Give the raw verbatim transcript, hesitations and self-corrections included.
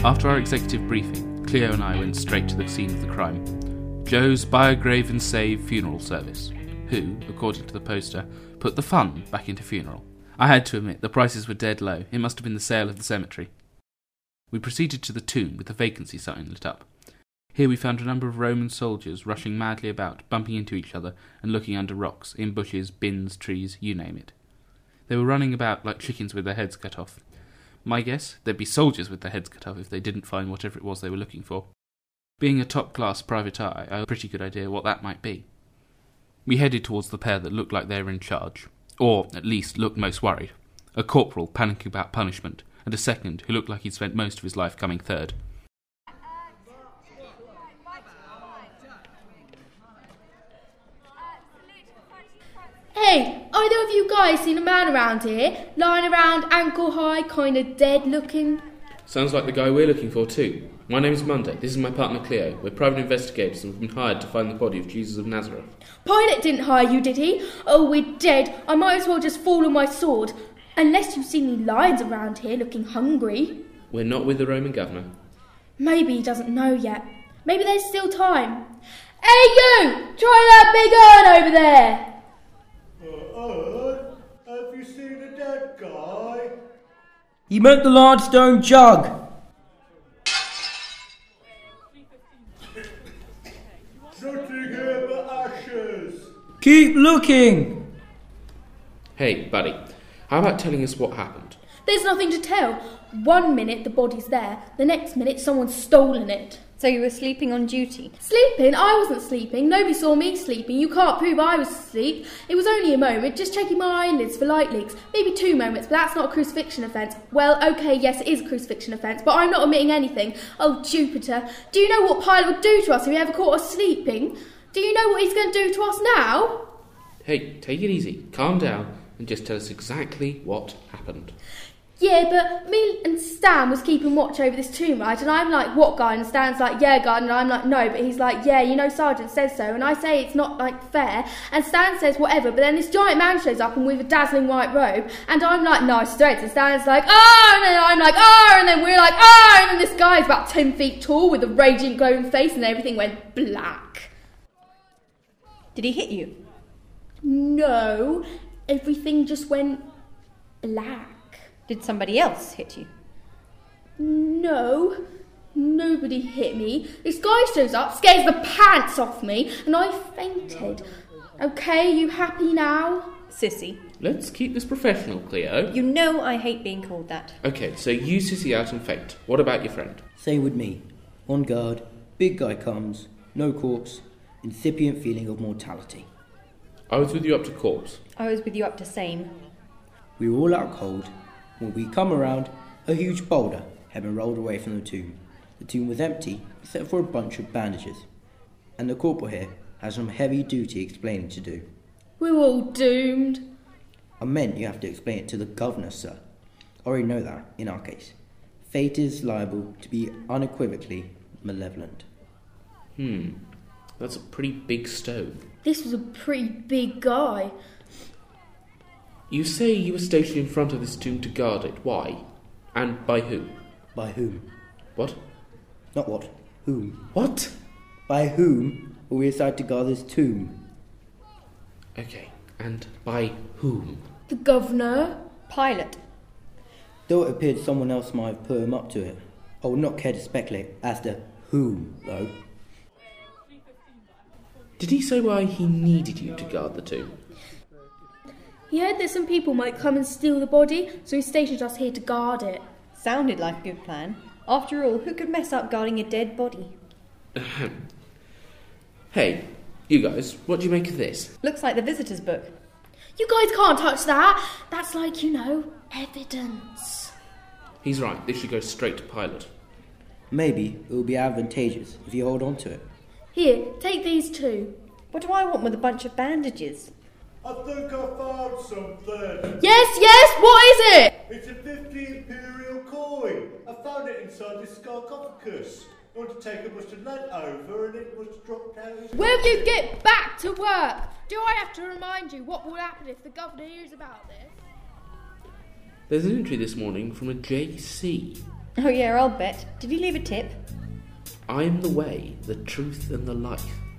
After our executive briefing, Cleo and I went straight to the scene of the crime. Joe's Biograve and Save funeral service, who, according to the poster, put the fun back into funeral. I had to admit, the prices were dead low. It must have been the sale of the cemetery. We proceeded to the tomb with the vacancy sign lit up. Here we found a number of Roman soldiers rushing madly about, bumping into each other and looking under rocks, in bushes, bins, trees, you name it. They were running about like chickens with their heads cut off. My guess, they'd be soldiers with their heads cut off if they didn't find whatever it was they were looking for. Being a top-class private eye, I had a pretty good idea what that might be. We headed towards the pair that looked like they were in charge, or at least looked most worried. A corporal panicking about punishment, and a second who looked like he'd spent most of his life coming third. Hey, either of you guys seen a man around here? Lying around ankle high, kind of dead looking? Sounds like the guy we're looking for too. My name's Monday. This is my partner Cleo. We're private investigators and we've been hired to find the body of Jesus of Nazareth. Pilate didn't hire you, did he? Oh, we're dead. I might as well just fall on my sword. Unless you've seen any lions around here looking hungry. We're not with the Roman governor. Maybe he doesn't know yet. Maybe there's still time. Hey you! Try that big urn over there! Uh, urn? Have you seen a dead guy? He meant the large stone jug. Nothing here but ashes. Keep looking. Hey, buddy, how about telling us what happened? There's nothing to tell. One minute the body's there, the next minute someone's stolen it. So you were sleeping on duty? Sleeping? I wasn't sleeping. Nobody saw me sleeping. You can't prove I was asleep. It was only a moment, just checking my eyelids for light leaks. Maybe two moments, but that's not a crucifixion offence. Well, okay, yes, it is a crucifixion offence, but I'm not admitting anything. Oh, Jupiter. Do you know what Pilate would do to us if he ever caught us sleeping? Do you know what he's going to do to us now? Hey, take it easy. Calm down and just tell us exactly what happened. Yeah, but me and Stan was keeping watch over this tomb, right? And I'm like, what, guy? And Stan's like, yeah, guy. And I'm like, no. But he's like, yeah, you know, Sergeant says so. And I say it's not, like, fair. And Stan says whatever. But then this giant man shows up and with a dazzling white robe. And I'm like, nice straight. And Stan's like, ah! And then I'm like, ah! And then we're like, ah! And then this guy's about ten feet tall with a raging, glowing face. And everything went black. Did he hit you? No. Everything just went black. Did somebody else hit you? No, nobody hit me. This guy shows up, scares the pants off me, and I fainted. Okay, you happy now? Sissy. Let's keep this professional, Cleo. You know I hate being called that. Okay, so you sissy out and faint. What about your friend? Same with me. On guard, big guy comes, no corpse, incipient feeling of mortality. I was with you up to corpse. I was with you up to same. We were all out cold. When we come around, a huge boulder had been rolled away from the tomb. The tomb was empty, except for a bunch of bandages. And the corporal here has some heavy duty explaining to do. We're all doomed. I meant you have to explain it to the governor, sir. I already know that, in our case. Fate is liable to be unequivocally malevolent. Hmm, that's a pretty big stone. This was a pretty big guy. You say you were stationed in front of this tomb to guard it. Why? And by who? By whom? What? Not what. Whom? What? By whom were we assigned to guard this tomb? Okay, and by whom? The governor. Pilate. Though it appeared someone else might have put him up to it, I would not care to speculate as to whom, though. Did he say why he needed you to guard the tomb? He heard that some people might come and steal the body, so he stationed us here to guard it. Sounded like a good plan. After all, who could mess up guarding a dead body? Hey, you guys, what do you make of this? Looks like the visitor's book. You guys can't touch that. That's like, you know, evidence. He's right, this should go straight to Pilate. Maybe it will be advantageous if you hold on to it. Here, take these two. What do I want with a bunch of bandages? I think I found something. Yes, yes, what is it? It's a fifty imperial coin. I found it inside this sarcophagus. I want to take it, must have leant over and it must have dropped down. Will you get back to work? Do I have to remind you what will happen if the governor hears about this? There's an entry this morning from a J C. Oh yeah, I'll bet. Did he leave a tip? I am the way, the truth, and the life.